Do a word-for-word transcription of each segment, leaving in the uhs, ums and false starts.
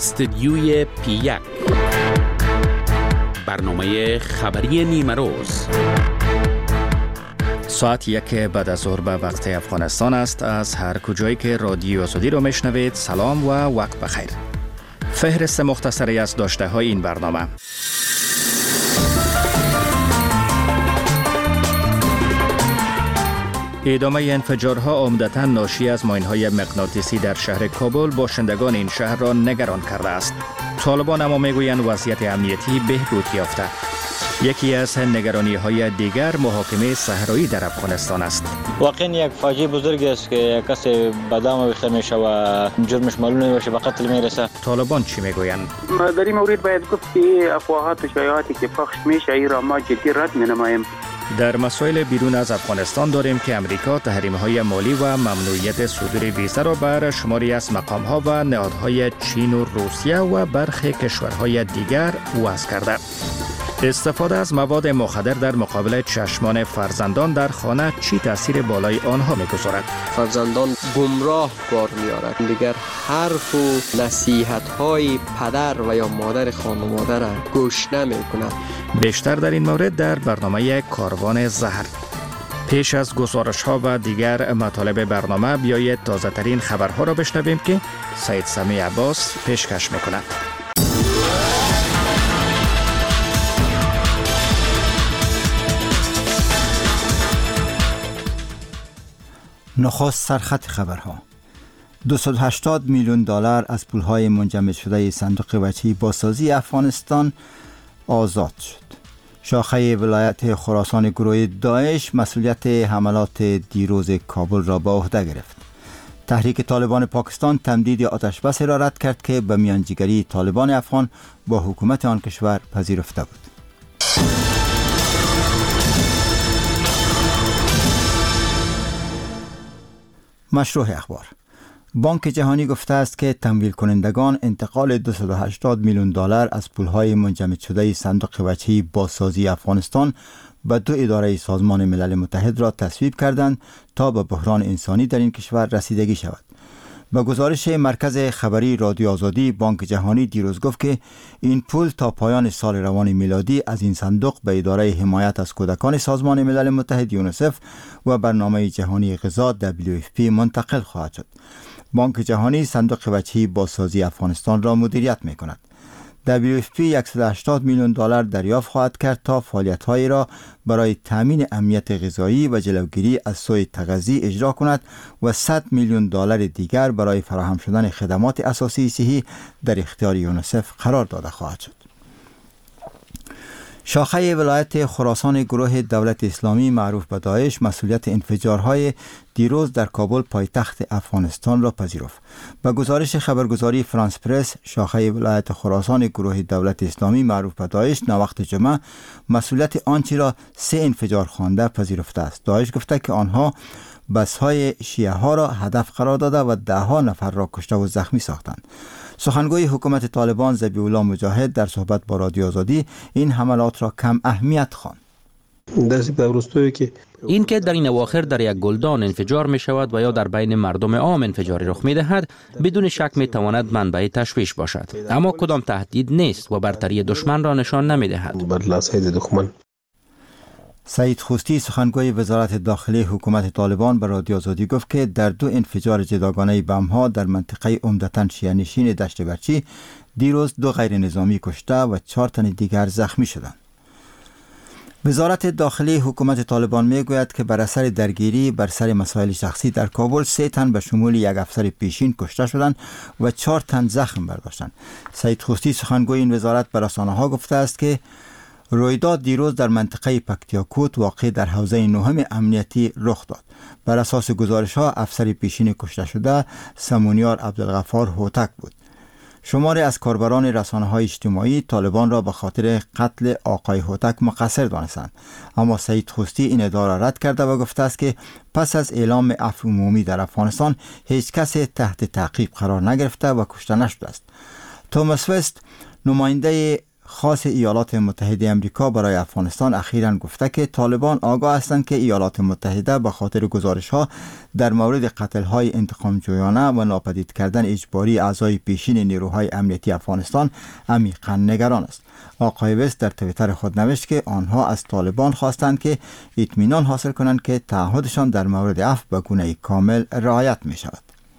استدیوی پی یک، برنامه خبری نیمه روز. ساعت یک بعد از ظهر به وقت افغانستان است. از هر کجایی که رادیو آزادی رو میشنوید سلام و وقت بخیر. فهرست مختصری از داشته های این برنامه. ادامه انفجارها عمدتاً ناشی از ماین‌های مغناطیسی در شهر کابل باشندگان این شهر را نگران کرده است. طالبان اما میگویند وضعیت امنیتی بهبود یافته. یکی از نگرانی‌های دیگر محاکمه صحرایی در افغانستان است. واقعاً یک فاجعه بزرگ است که کسی به دام بخیر میشه و جرمش معلوم نمیشه به قتل میرسه. طالبان چی میگویند؟ در این مورد باید گفت که افواهات و شایعاتی که پخش میشه ای را ما جدی رد می‌نماییم. در مسائل بیرون از افغانستان داریم که امریکا تحریم‌های مالی و ممنوعیت صدور ویزا را بر شماری از مقام‌ها و نهادهای چین و روسیه و برخی کشورهای دیگر وضع کرده. استفاده از مواد مخدر در مقابل چشمان فرزندان در خانه چی تاثیر بالای آنها می‌گذارد؟ فرزندان گمراه بار می‌آورد. دیگر حرف و نصیحت‌های پدر و یا مادر خانواده را گوش نمی‌کند. بیشتر در این مورد در برنامه کاروان زهر. پیش از گزارش‌ها و دیگر مطالب برنامه بیایید تازه‌ترین خبرها را بشنویم که سید سمی عباس پیشکش می‌کند. نخست سرخط خبرها. دویست و هشتاد میلیون دلار از پولهای منجمد شده صندوق وجهی بازسازی افغانستان آزاد شد. شاخه ولایت خراسان گروه داعش مسئولیت حملات دیروز کابل را به عهده گرفت. تحریک طالبان پاکستان تمدید آتش بس را رد کرد که به میانجیگری طالبان افغان با حکومت آن کشور پذیرفته بود. مشروع اخبار. بانک جهانی گفته است که تمویل کنندگان انتقال دویست و هشتاد میلیون دلار از پولهای منجمد شده صندوق وجهی بازسازی افغانستان به دو اداره سازمان ملل متحد را تصویب کردند تا به بحران انسانی در این کشور رسیدگی شود. با گزارش مرکز خبری رادیو آزادی، بانک جهانی دیروز گفت که این پول تا پایان سال روان میلادی از این صندوق به اداره حمایت از کودکان سازمان ملل متحد یونیسف و برنامه جهانی غذا دبلیو اف پی منتقل خواهد شد. بانک جهانی صندوق وجهی بازسازی افغانستان را مدیریت می کند. دبلیو اف پی صد و هشتاد میلیون دلار دریافت خواهد کرد تا فعالیت‌های را برای تامین امنیت غذایی و جلوگیری از سوء تغذیه اجرا کند و صد میلیون دلار دیگر برای فراهم شدن خدمات اساسی صحی در اختیار یونیسف قرار داده خواهد شد. شاخه ولایت خراسان گروه دولت اسلامی معروف به داعش مسئولیت انفجارهای دیروز در کابل پایتخت افغانستان را پذیرفت. به گزارش خبرگزاری فرانس پرس، شاخه ولایت خراسان گروه دولت اسلامی معروف به داعش ناوقت جمعه مسئولیت آنچه را سه انفجار خوانده پذیرفته است. داعش گفته که آنها بس‌های شیعه ها را هدف قرار داده و ده ها نفر را کشته و زخمی ساختند. سخنگوی حکومت طالبان ذبیح الله مجاهد در صحبت با رادیو آزادی این حملات را کم اهمیت خواند. این که در این اواخر در یک گلدان انفجار می شود و یا در بین مردم عام انفجاری رخ می دهد بدون شک می تواند منبع تشویش باشد، اما کدام تهدید نیست و برتری دشمن را نشان نمی دهد. سعید خوستی سخنگوی وزارت داخلی حکومت طالبان به رادیو آزادی گفت که در دو انفجار جداگانه بم‌ها در منطقه عمدتاً شیعه‌نشین دشت برچی دیروز دو غیر نظامی کشته و چهار تن دیگر زخمی شدند. وزارت داخلی حکومت طالبان میگوید که بر اثر درگیری بر سر مسائل شخصی در کابل سه تن به شمول یک افسر پیشین کشته شدند و چهار تن زخم برداشتند. سعید خوستی سخنگوی این وزارت به رسانه‌ها گفته است که رویداد دیروز در منطقه پکتیاکوت واقع در حوزه نهم امنیتی رخ داد. بر اساس گزارش‌ها افسر پیشین کشته شده سمونیار عبدالغفار هوتک بود. شماری از کاربران رسانه‌های اجتماعی طالبان را به خاطر قتل آقای هوتک مقصر دانستند، اما سعید خوستی این ادعا را رد کرده و گفته است که پس از اعلام عفو عمومی در افغانستان هیچ کس تحت تعقیب قرار نگرفته و کشته نشده است. توماس وست نماینده خاص ایالات متحده آمریکا برای افغانستان اخیراً گفته که طالبان آگاه هستند که ایالات متحده به خاطر گزارش‌ها در مورد قتل‌های انتقام جویانه و ناپدید کردن اجباری اعضای پیشین نیروهای امنیتی افغانستان عمیقاً نگران است. آقای وست در توییتر خود نوشت که آنها از طالبان خواستند که اطمینان حاصل کنند که تعهدشان در مورد عفو به گونه کامل رعایت می شود.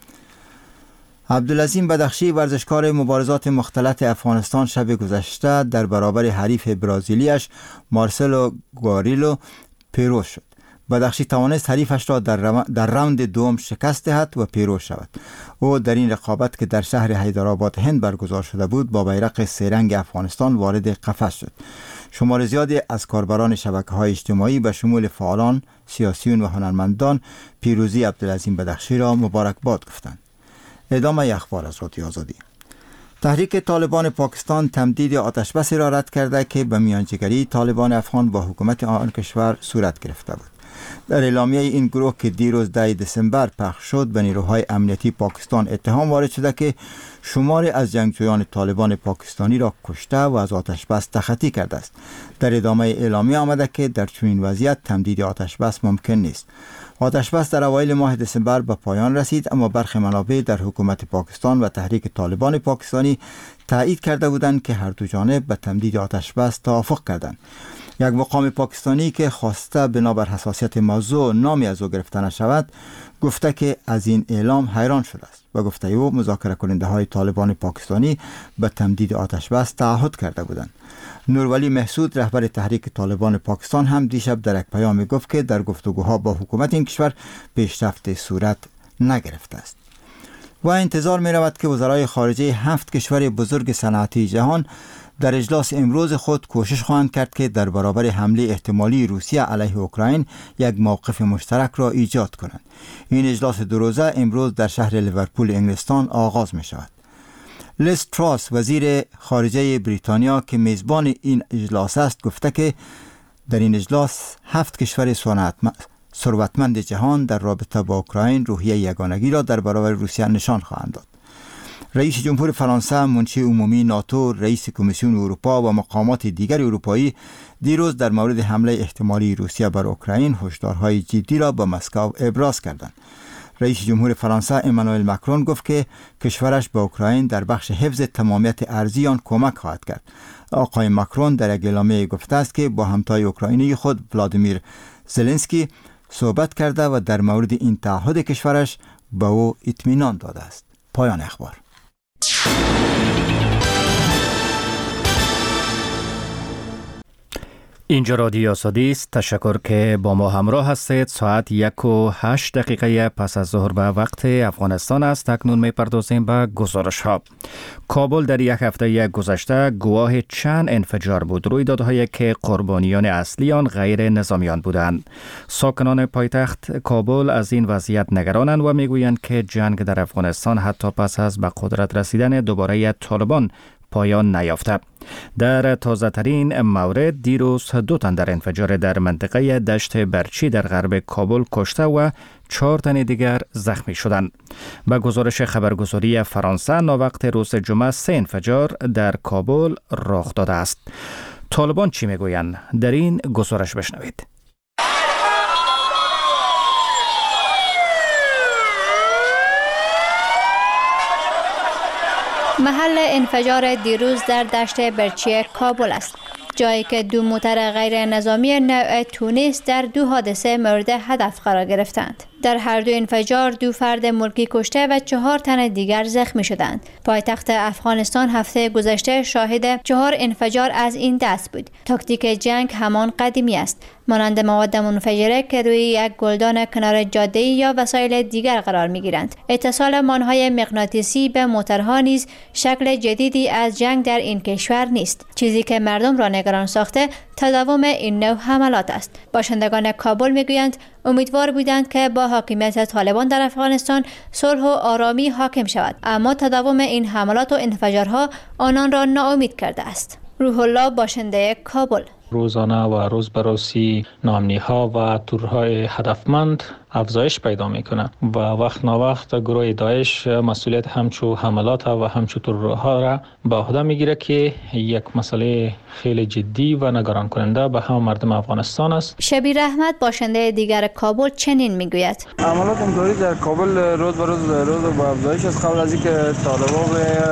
عبدالعظیم بدخشی ورزشکار مبارزات مختلط افغانستان شب گذشته در برابر حریف برازیلیش مارسلو گواریلو پیروز شد. بدخشی توانست حریفش را در, رو... در راند دوم شکست دهد و پیروز شود. او در این رقابت که در شهر حیدرآباد هند برگزار شده بود با بیرق سه رنگ افغانستان وارد قفس شد. شمار زیادی از کاربران شبکه‌های اجتماعی به شمول فعالان، سیاسیون و هنرمندان پیروزی عبدالعظیم بدخشی را مبارکباد گفتند. ادامه اخبار از رادیو آزادی. تحریک طالبان پاکستان تمدید آتشبس را رد کرده که به میانجیگری طالبان افغان با حکومت آن کشور صورت گرفته بود. در اعلامیه این گروه که دیروز ده دسامبر پخش شد به نیروهای امنیتی پاکستان اتهام وارد شده که شماری از جنگجویان طالبان پاکستانی را کشته و از آتشبس تخطی کرده است. در ادامه اعلامیه آمده که در چنین وضعیت تمدید آتشبس ممکن نیست. آتشبس در اوایل ماه دسامبر به پایان رسید، اما برخی منابع در حکومت پاکستان و تحریک طالبان پاکستانی تایید کرده بودند که هر دو جانب به تمدید آتشبس توافق کردند. یک مقام پاکستانی که خواسته بنابر حساسیت موضوع نامی از او گرفته نشود گفته که از این اعلام حیران شده است و گفته او مذاکره کننده های طالبان پاکستانی به تمدید آتشبس تعهد کرده بودند. نورولی محسود رهبر تحریک طالبان پاکستان هم دیشب در یک پیام گفت که در گفتگوها با حکومت این کشور پیشرفت صورت نگرفته است. و انتظار می رود که وزرای خارجه هفت کشور بزرگ صنعتی جهان در اجلاس امروز خود کوشش خواهند کرد که در برابر حمله احتمالی روسیه علیه اوکراین یک موقف مشترک را ایجاد کنند. این اجلاس دو روزه امروز در شهر لیورپول انگلستان آغاز می شود. لیز تراس وزیر خارجه بریتانیا که میزبان این اجلاس است گفته که در این اجلاس هفت کشور ثروتمند جهان در رابطه با اوکراین روحیه یگانگی را در برابر روسیه نشان خواهند داد. رئیس جمهور فرانسه، منشی عمومی ناتو، رئیس کمیسیون اروپا و مقامات دیگر اروپایی دیروز در مورد حمله احتمالی روسیه بر اوکراین هشدارهای جدی را به مسکو ابراز کردند. رئیس جمهور فرانسه امانوئل ماکرون گفت که کشورش به اوکراین در بخش حفظ تمامیت ارضی آن کمک خواهد کرد. آقای ماکرون در یک اعلامیه گفته است که با همتای اوکراینی خود ولادیمیر زلنسکی صحبت کرده و در مورد این تعهد کشورش به او اطمینان داده است. پایان اخبار. اینجا رادیو آزادی است. تشکر که با ما همراه هستید. ساعت یک و هشت دقیقه پس از ظهر به وقت افغانستان است. اکنون می پردازیم به گزارش ها. کابل در یک هفته گذشته گواه چند انفجار بود. رویدادهایی که قربانیان اصلی آن غیر نظامیان بودند. ساکنان پایتخت کابل از این وضعیت نگرانند و میگویند که جنگ در افغانستان حتی پس از به قدرت رسیدن دوباره طالبان پایان نیافته. در تازه ترین مورد دیروز دو تن در انفجار در منطقه دشت برچی در غرب کابل کشته و چهار تن دیگر زخمی شدند. به گزارش خبرگزاری فرانسه ناوقت روز جمعه سه انفجار در کابل رخ داده است. طالبان چی میگویند؟ در این گزارش بشنوید. محل انفجار دیروز در دشت برچی کابل است، جایی که دو موتر غیر نظامی نوع تونس در دو حادثه مورد هدف قرار گرفتند. در هر دو انفجار دو فرد ملکی کشته و چهار تن دیگر زخمی شدند. پایتخت افغانستان هفته گذشته شاهد چهار انفجار از این دست بود. تاکتیک جنگ همان قدیمی است، مانند مواد منفجره که روی یک گلدان کنار جاده یا وسایل دیگر قرار می‌گیرند. اتصال مانهای مغناطیسی به موترها نیز شکل جدیدی از جنگ در این کشور نیست. چیزی که مردم را نگران ساخته تداوم این نوع حملات است. باشندگان کابل میگویند امیدوار بودند که با حاکمیت طالبان در افغانستان صلح و آرامی حاکم شود، اما تداوم این حملات و انفجارها آنان را ناامید کرده است. روح الله، باشنده کابل: روزانه و روز به روزی نامنی‌ها و تورهای هدفمند افزایش پیدا میکنه و وقت نوقت گروه داعش مسئولیت همچو حملات و همچو ترورها را به عهده میگیره که یک مسئله خیلی جدی و نگران کننده به هم مردم افغانستان است. شبیر احمد باشنده دیگر کابل چنین میگوید: عملات اینطوری در کابل روز به روز روز با افزایش است. قبل از اینکه طالبان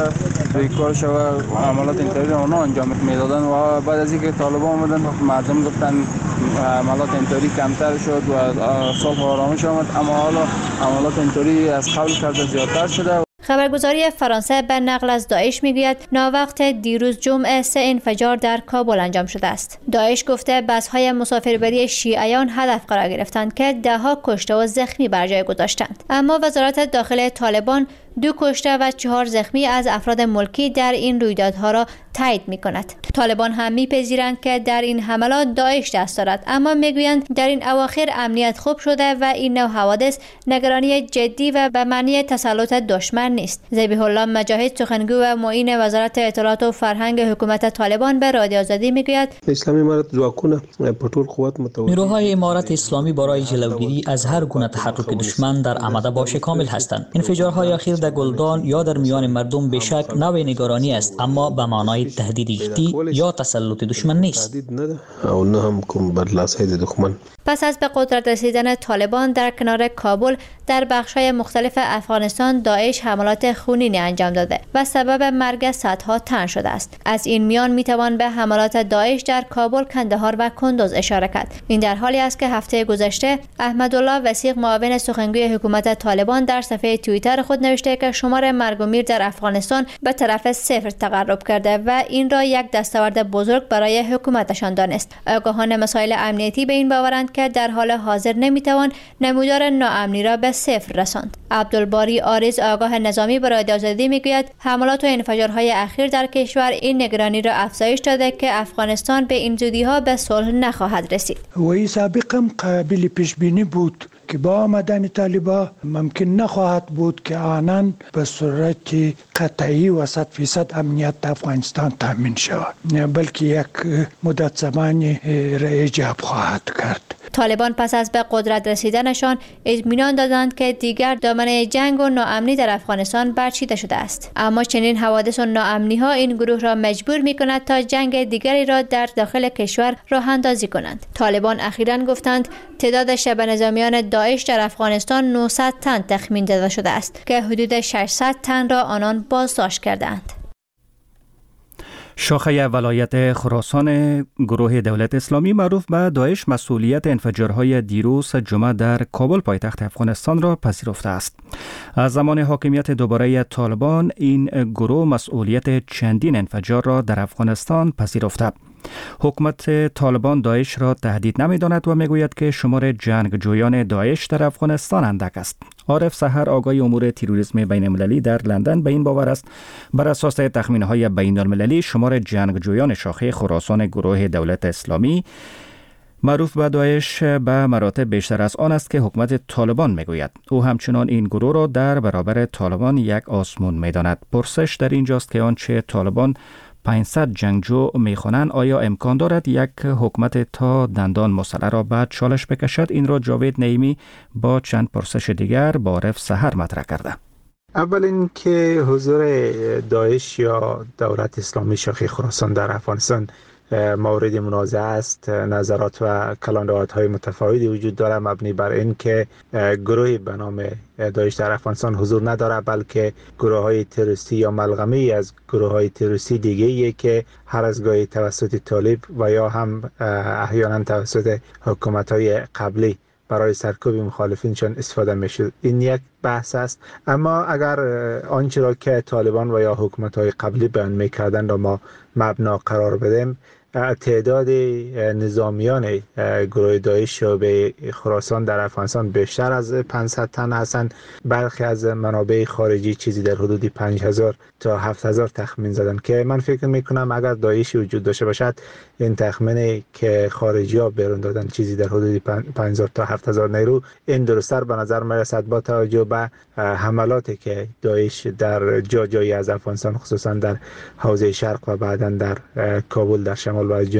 روی کار شود عملات اینطوری آنها انجام میدادن و بعد از اینکه طالبان آمدن مردم گفتن عملات اینطوری کمتر شد و صلح و آرامش آمد، اما حالا عملات اینطوری از قبل کرده زیادتر شده. خبرگزاری فرانسه به نقل از داعش میگوید ناوقت دیروز جمعه سه انفجار در کابل انجام شده است. داعش گفته بس‌های مسافربری شیعیان هدف قرار گرفتند که ده‌ها کشته و زخمی بر جای گذاشتند. اما وزارت داخله طالبان دو کشته و چهار زخمی از افراد ملکی در این رویدادها را تایید می‌کند. طالبان هم می‌پذیرند که در این حملات داعش دست دارد، اما می‌گویند در این اواخر امنیت خوب شده و این نوع حوادث نگرانی جدی و به معنی تسلط دشمن نیست. ذبیح الله مجاهد سخنگو و معین وزارت اطلاعات و فرهنگ حکومت طالبان به رادیو آزادی می‌گوید اسلامی امارت ځواکونه په ټول قوت متوجه نیروهای امارت اسلامی برای جلوگیری از هر گونه تحرک دشمن در آماده باش کامل هستند. انفجارهای اخیر در گلدان یا در میان مردم بیشک نوع نگرانی است، اما به معنای تهدید جدی یا تسلط دشمن نیست. او نه هم کوم برلاسه دشمن. پس از به قدرت رسیدن طالبان در کنار کابل در بخش‌های مختلف افغانستان داعش حملات خونینی انجام داده و سبب مرگ صدها تن شده است. از این میان میتوان به حملات داعش در کابل، کندهار و کندوز اشاره کرد. این در حالی است که هفته گذشته احمدالله وثیق معاون سخنگوی حکومت طالبان در صفحه توییتر خود نوشته که شمار مرگ و میر در افغانستان به طرف صفر تقرب کرده و این را یک دستاورد بزرگ برای حکومتشان دانست. آگاهان مسائل امنیتی به این باورند که در حال حاضر نمیتوان نمودار ناامنی را به صفر رساند. عبدالباری آرز آگاه نظامی به رادیو آزادی میگوید حملات و انفجارهای اخیر در کشور این نگرانی را افزایش داده که افغانستان به این زودی‌ها به صلح نخواهد رسید. و این سابقا قابل پیش بینی بود که با آمدن طالبان ممکن نخواهد بود که آنان به صورت قطعی و صد فیصد امنیت افغانستان تامین شود، بلکه یک مدت زمانی را ایجاب خواهد کرد. طالبان پس از به قدرت رسیدنشان اطمینان دادند که دیگر دامنه جنگ و ناامنی در افغانستان برچیده شده است، اما چنین حوادث و ناامنی ها این گروه را مجبور می کند تا جنگ دیگری را در داخل کشور راه اندازی کنند. طالبان اخیراً گفتند تعداد شبه نظامیان داعش در افغانستان نهصد تن تخمین داده شده است که حدود ششصد تن را آنان بازداشت کردند. شاخه ولایت خراسان گروه دولت اسلامی معروف به داعش مسئولیت انفجارهای دیروز جمعه در کابل پایتخت افغانستان را پذیرفته است. از زمان حاکمیت دوباره طالبان این گروه مسئولیت چندین انفجار را در افغانستان پذیرفته. حکومت طالبان داعش را تهدید نمی‌داند و میگوید که شمار جنگجویان داعش در افغانستان اندک است. عارف سحر آگاه امور تروریسم بین المللی در لندن به این باور است بر اساس تخمین‌های بین المللی شمار جنگجویان شاخه خراسان گروه دولت اسلامی معروف به داعش به مراتب بیشتر از آن است که حکومت طالبان میگوید. او همچنان این گروه را در برابر طالبان یک آسمون می‌داند. پرسش در اینجاست که آنچه طالبان پانصد جنگجو میخوانند آیا امکان دارد یک حکومت تا دندان مسلح را بعد چالش بکشد؟ این را جاوید نعیمی با چند پرسش دیگر با عارف سحر مطرح کرده. اول اینکه حضور داعش یا دولت اسلامی شاخه خراسان در افغانستان مورد منازعه است. نظرات و کلاندارهای متفاوتی وجود دارد مبنی بر این که گروهی به نام داعش در افغانستان حضور ندارد، بلکه گروه های تروریستی یا ملغمه ای از گروه های تروریستی دیگه ایه که هر از گاهی توسط طالب و یا هم احیانا توسط حکومت های قبلی برای سرکوب مخالفینشان استفاده میشد. این یک بحث است. اما اگر آنچه را که طالبان و یا حکومت های قبلی بیان میکردن را ما مبنا قرار بدیم، تعداد نظامیان گروه داعش به خراسان در افغانستان بیشتر از پانصد تن هستند. برخی از منابع خارجی چیزی در حدود پنج هزار تا هفت هزار تخمین زدن که من فکر میکنم اگر داعشی وجود داشته باشد این تخمینی که خارجی ها بیرون دادن چیزی در حدود پنج هزار تا هفت هزار نیرو این درست‌تر به نظر میرسد با توجه به حملاتی که داعش در جا جایی از افغانستان خصوصا در حوزه شرق و بعداً در کابل در شمال و جنوب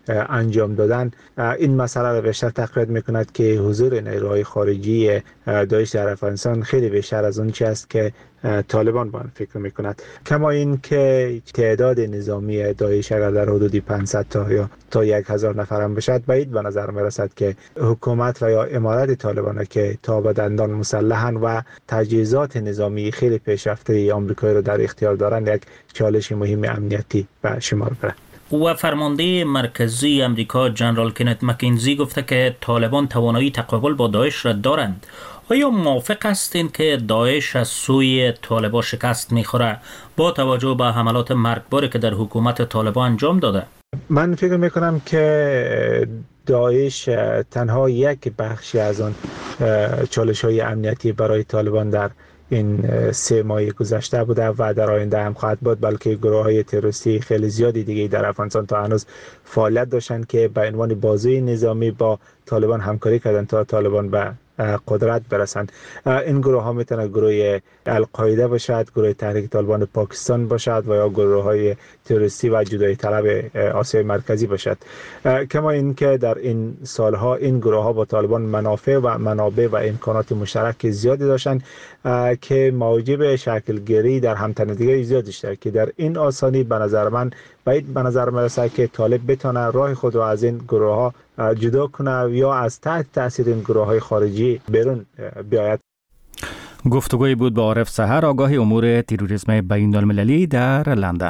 انجام دادن، این مسئله را بیشتر تقویت میکند که حضور نیروهای خارجی داعش در افغانستان خیلی بیشتر از اون چیزی است که طالبان با آن فکر میکند. کما این که تعداد نظامی داعش اگر در حدود پانصد تا یا تا یک هزار نفر هم باشد، بعید به نظر میرسد که حکومت و یا امارت طالبان که تا به دندان مسلحن و تجهیزات نظامی خیلی پیشرفته آمریکایی را در اختیار دارند، یک چالش مهم امنیتی به شمار برند. و فرمانده مرکزی امریکا جنرال کنت مکینزی گفته که طالبان توانایی تقابل با داعش را دارند. آیا موافق هستین که داعش از سوی طالبان شکست میخوره با توجه به حملات مرگباری که در حکومت طالبان انجام داده؟ من فکر میکنم که داعش تنها یک بخشی از آن چالش های امنیتی برای طالبان در این سه ماه گذشته بوده و در آینده هم خواهد بود، بلکه گروه های تروریستی خیلی زیادی دیگه در افغانستان تا هنوز فعالیت داشتند که به عنوان بازوی نظامی با طالبان همکاری کردند تا طالبان به قدرت برسند. این گروه ها میتونه گروه القاعده باشد، گروه تحریک طالبان پاکستان باشد و یا گروه های تروریستی و جدایی طلب آسیای مرکزی باشد. کما اینکه در این سالها این گروه ها با طالبان منافع و منابع و امکانات مشترک زیادی داشتند که موجب شکل گیری در همتنیدگی زیادی شد که در این آسانی به نظر من باید به نظر میرسه که طالب بتونه راه خود رو از این گروه ها جدا کنه یا از تحت تاثیر این گروه های خارجی بیرون بیاید. گفتگوی بود با عارف سحر، آگاه امور تروریسم بین المللی در لندن.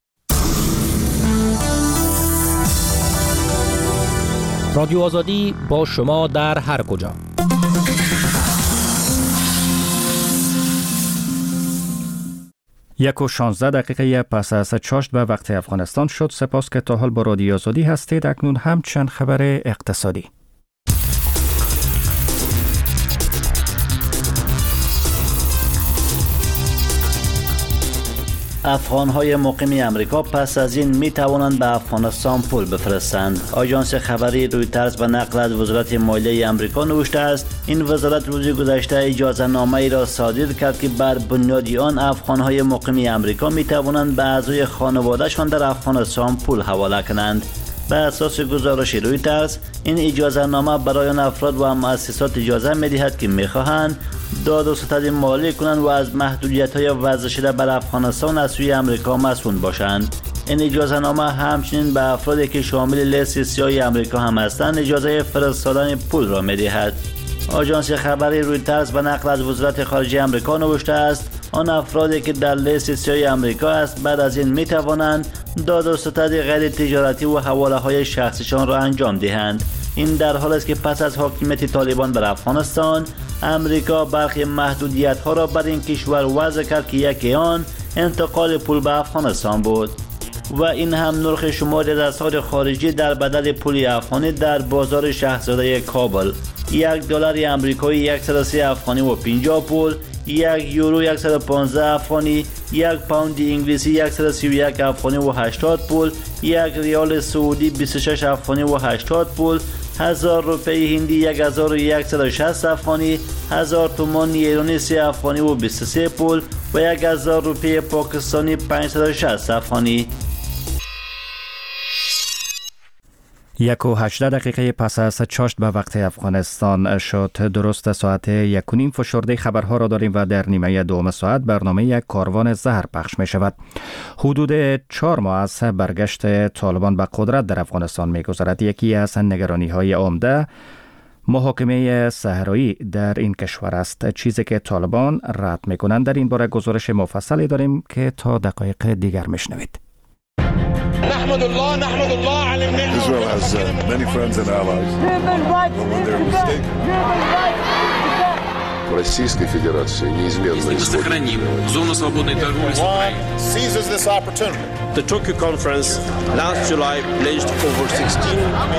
رادیو آزادی با شما در هر کجا. یک و شانزده دقیقه پس از چاشت به وقت افغانستان شد. سپاس که تا حال با رادیو آزادی هستید. اکنون هم چند خبر اقتصادی. افغان‌های مقیم امریکا پس از این می توانند به افغانستان پول بفرستند. آژانس خبری رویترز به نقل از وزارت مالیه امریکا نوشته است این وزارت روز گذشته اجازه نامه ای را صادر کرد که بر بنیاد آن افغان‌های مقیم امریکا می توانند به اعضای خانواده‌شان در افغانستان پول حواله کنند. به اساس گزارش رویترز این اجازه نامه برای آن افراد و مؤسسات اجازه می دهد که می خواهند داد و ستد مالی کنند و از محدودیت‌های وضع شده بر افغانستان از سوی امریکا مسئول باشند. این اجازه نامه همچنین به افرادی که شامل لیست سیاه امریکا هم هستند اجازه فرستادن پول را می دهد. آژانس خبری رویترز به نقل از وزارت خارجه امریکا نوشته است آن افرادی که در لیست سیاه امریکا است بعد از این می توانند داد و ستد غیر تجارتی و حواله های شخصیشان را انجام دهند. این در حالی است که پس از حاکمیت طالبان بر افغانستان امریکا برخی محدودیت ها را بر این کشور وضع کرد که یکی آن انتقال پول به افغانستان بود و این هم نرخ شماری از اسعار خارجی در بدل پول افغانی در بازار شاهزاده کابل. یک دلار آمریکایی صد و سه افغانی و پنجاه پول، یک یورو صد و پانزده افغانی، یک پوند انگلیسی صد و سی و یک افغانی و هشتاد پول، یک ریال سعودی بیست و شش افغانی و هشتاد پول، هزار روپیه هندی هزار و صد و شصت افغانی، هزار تومان ایرانی سه افغانی و بیست و سه پول و یک هزار روپیه پاکستانی پانصد و شصت افغانی. یک و هجده دقیقه پس از چاشت به وقت افغانستان شد. درست ساعت یک و نیم فشرده خبرها را داریم و در نیمه دوم ساعت برنامه یک کاروان زهر پخش می شود. حدود چهار ماه از برگشت طالبان به قدرت در افغانستان می گذرد. یکی از نگرانی های عمده محاکمه صحرایی در این کشور است، چیزی که طالبان رد می کنند. در این باره گزارش مفصلی داریم که تا دقایق دیگر می شنوید. نحمد الله نحمد الله على النعمة. Israel has uh, many friends and allies. When they're mistaken. Российской Федерации неизменно сохраним зону свободной торговли с Украиной. Seizes this opportunity. The Tokyo conference last July pledged over sixteen.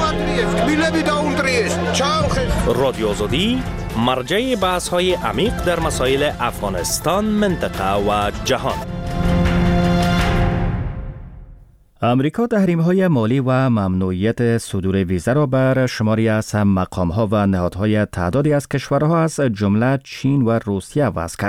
رادیو آزادی مرجع بحث‌های عمیق در مسائل افغانستان، منطقه و جهان. امریکا تحریم‌های مالی و ممنوعیت صدور ویزا را بر شماری از مقام‌ها و نهادهای تعدادی از کشورها از جمله چین و روسیه وضع کرد.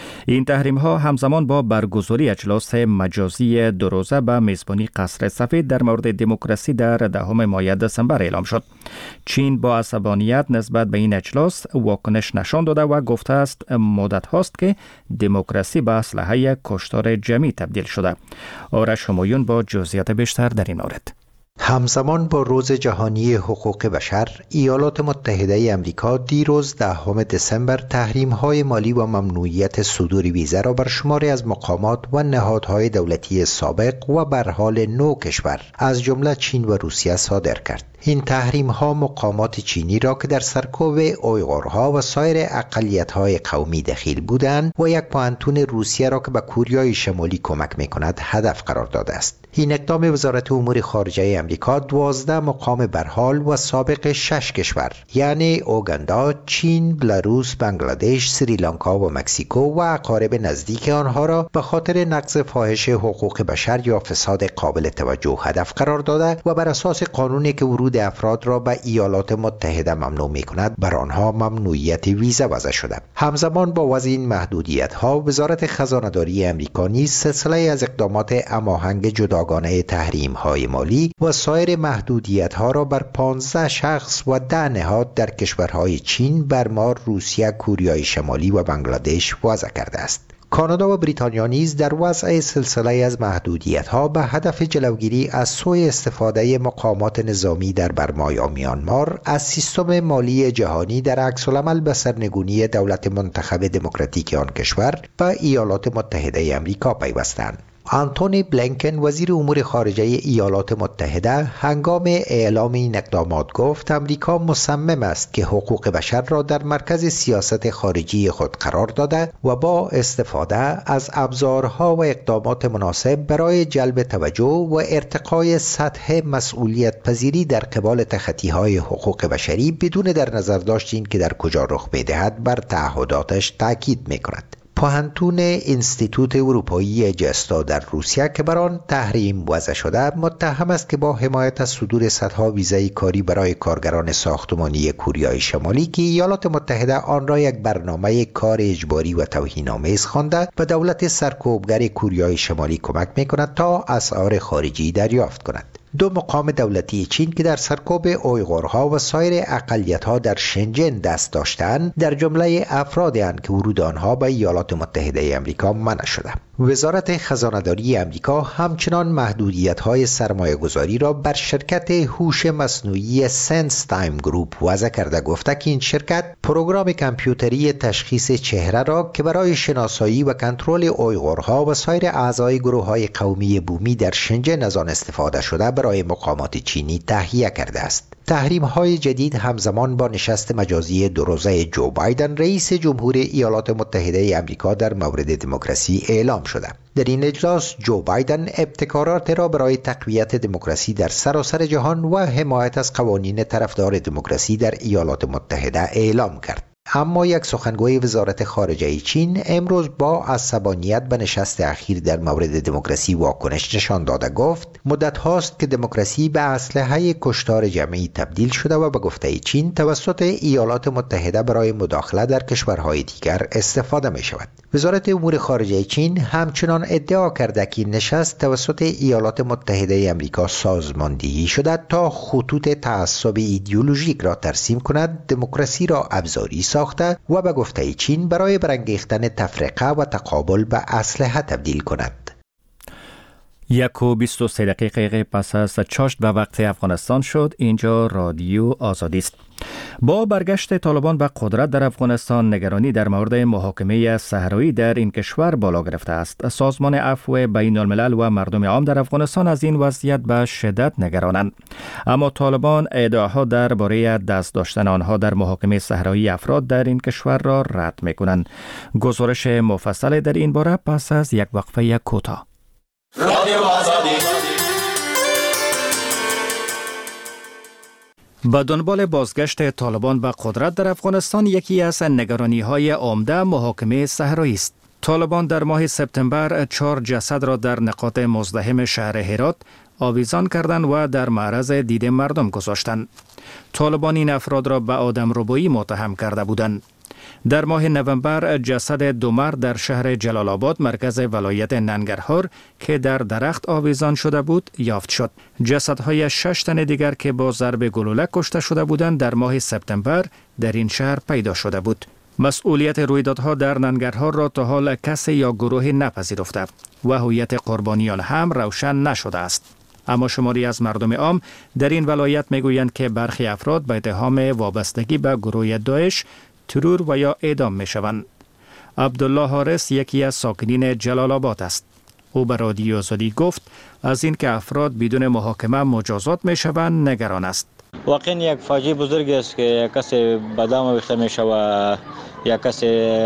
این تحریم ها همزمان با برگزاری اجلاس مجازی دو روزه به میزبانی قصر سفید در مورد دموکراسی در دهم ماه دسامبر اعلام شد. چین با عصبانیت نسبت به این اجلاس واکنش نشان داده و گفته است مدت هاست که دموکراسی به اسلحه کشتار جمعی تبدیل شده. آرش همایون با جزئیات بیشتر در این مورد. همزمان با روز جهانی حقوق بشر، ایالات متحده آمریکا دیروز دهم دسامبر تحریم‌های مالی و ممنوعیت صدور ویزا را بر شماری از مقامات و نهادهای دولتی سابق و بر حال نو کشور از جمله چین و روسیه صادر کرد. این تحریم ها مقامات چینی را که در سرکوب اویغورها و سایر اقلیت‌های قومی دخیل بودند و یک پوانتون روسیه را که به کوریای شمالی کمک می‌کند هدف قرار داده است. این اقدام وزارت امور خارجه آمریکا دوازده مقام برحال و سابق شش کشور یعنی اوگاندا، چین، بلاروس، بنگلادش، سریلانکا و مکزیکو و اقارب نزدیک آنها را به خاطر نقض فاحش حقوق بشر یا فساد قابل توجه هدف قرار داده و بر اساس قانونی که ورود افراد را به ایالات متحده ممنوع می‌کند بر آنها ممنوعیت ویزا وضع شده. همزمان با وضع این محدودیت‌ها وزارت خزانه‌داری آمریکا نیز سلسله از اقدامات هماهنگ جداگانه تحریم‌های مالی و سایر محدودیت‌ها را بر پانزده شخص و ده نهاد در کشورهای چین، برما، روسیه، کوریای شمالی و بنگلادش وضع کرده است. کانادا و بریتانیا نیز در وضع سلسله از محدودیت‌ها به هدف جلوگیری از سوء استفاده مقامات نظامی در برما یا میانمار از سیستم مالی جهانی در عکس‌العمل به سرنگونی دولت منتخب دموکراتیک آن کشور به ایالات متحده آمریکا پیوستند. آنتونی بلینکن وزیر امور خارجه ایالات متحده هنگام اعلام این اقدامات گفت امریکا مصمم است که حقوق بشر را در مرکز سیاست خارجی خود قرار داده و با استفاده از ابزارها و اقدامات مناسب برای جلب توجه و ارتقای سطح مسئولیت پذیری در قبال تخطی‌های حقوق بشری بدون در نظر داشت این که در کجا رخ می‌دهد بر تعهداتش تاکید می‌کند. پوهنتون انستیتوت اروپایی جستا در روسیه که بر آن تحریم وضع شده متهم است که با حمایت از صدور صدها ویزای کاری برای کارگران ساختمانی کوریای شمالی که ایالات متحده آن را یک برنامه کار اجباری و توهین‌آمیز خوانده به دولت سرکوبگر کوریای شمالی کمک می‌کند تا اسعار خارجی دریافت کند. دو مقام دولتی چین که در سرکوب اویغورها و سایر اقلیت‌ها در شنجن دست داشتند در جمله افرادی اند که ورود آنها به ایالات متحده آمریکا منع شده. وزارت خزانه‌داری آمریکا همچنان محدودیت‌های سرمایه‌گذاری را بر شرکت هوش مصنوعی سنس تایم گروپ وضع کرده گفته که این شرکت پروگرام کامپیوتری تشخیص چهره را که برای شناسایی و کنترل اویغورها و سایر اعضای گروه‌های قومی بومی در شنجن از آن استفاده شده برای مقامات چینی تهیه کرده است. تحریم‌های جدید همزمان با نشست مجازی دو روزه جو بایدن رئیس جمهور ایالات متحده آمریکا در مورد دموکراسی اعلام شده. در این اجلاس جو بایدن ابتکارات را برای تقویت دموکراسی در سراسر جهان و حمایت از قوانین طرفدار دموکراسی در ایالات متحده اعلام کرد. اما یک سخنگوی وزارت خارجه چین امروز با عصبانیت به نشست اخیر در مورد دموکراسی واکنش نشان داده گفت مدت هاست که دموکراسی به اسلحه کشتار جمعی تبدیل شده و به گفته چین توسط ایالات متحده برای مداخله در کشورهای دیگر استفاده می شود. وزارت امور خارجه چین همچنان ادعا کرده که نشست توسط ایالات متحده آمریکا سازماندهی شده تا خطوط تعصب ایدئولوژیک را ترسیم کند، دموکراسی را ابزاری ساخته و به گفته چین برای برانگیختن تفرقه و تقابل به اسلحه تبدیل کند. یک و بیست و سه دقیقه پس از چاشت به وقت افغانستان شد. اینجا رادیو آزادی است. با برگشت طالبان به قدرت در افغانستان نگرانی در مورد محاکمه صحرایی در این کشور بالا گرفته است. سازمان عفو بین الملل و مردم عام در افغانستان از این وضعیت به شدت نگرانند. اما طالبان ادعاها درباره دست داشتن آنها در محاکمه صحرایی افراد در این کشور را رد می‌کنند. گزارش مفصل در این باره پس از یک وقفه کوتاه. رادیو آزادی. با دنبال بازگشت طالبان به قدرت در افغانستان یکی از نگرانی‌های عمده محاکمه صحرایی است. طالبان در ماه سپتامبر چهار جسد را در نقاط مزدحم شهر هرات آویزان کردند و در معرض دید مردم گذاشتند. طالبان این افراد را به آدمربایی متهم کرده بودند. در ماه نوامبر جسد دو مرد در شهر جلال آباد مرکز ولایت ننگرهار که در درخت آویزان شده بود یافت شد. جسدهای شش تن دیگر که با ضرب گلوله کشته شده بودند در ماه سپتامبر در این شهر پیدا شده بود. مسئولیت رویدادها در ننگرهار را تا حال کسی یا گروهی نپذیرفته و هویت قربانیان هم روشن نشده است. اما شماری از مردم عام در این ولایت میگویند که برخی افراد به اتهام وابستگی به گروه داعش ترور و یا اعدام می شوند. عبدالله حارس یکی از ساکنین جلال آباد است. او به رادیو آزادی گفت از این که افراد بدون محاکمه مجازات می شوند نگران است. واقعا یک فاجعه بزرگی است که کسی به دام ریخته می شود یا کسی